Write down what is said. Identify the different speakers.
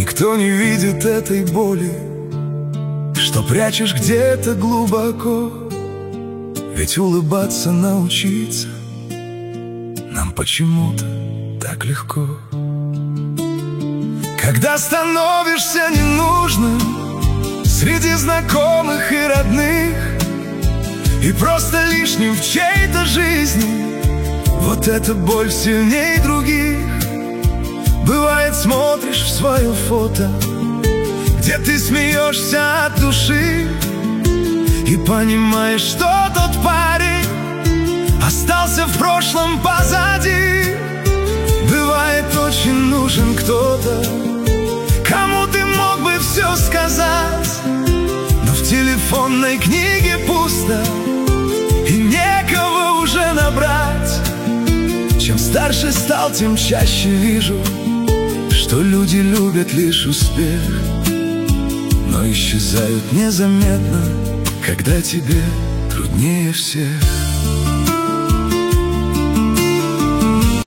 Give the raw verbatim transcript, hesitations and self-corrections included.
Speaker 1: Никто не видит этой боли, что прячешь где-то глубоко. Ведь улыбаться научиться нам почему-то так легко. Когда становишься ненужным среди знакомых и родных, и просто лишним в чьей-то жизни, вот эта боль сильней других. Бывает, смотришь в свое фото, где ты смеешься от души, и понимаешь, что тот парень остался в прошлом позади. Бывает, очень нужен кто-то, кому ты мог бы все сказать, но в телефонной книге пусто, и некого уже набрать. Чем старше стал, тем чаще вижу, что люди любят лишь успех, но исчезают незаметно, когда тебе труднее всех.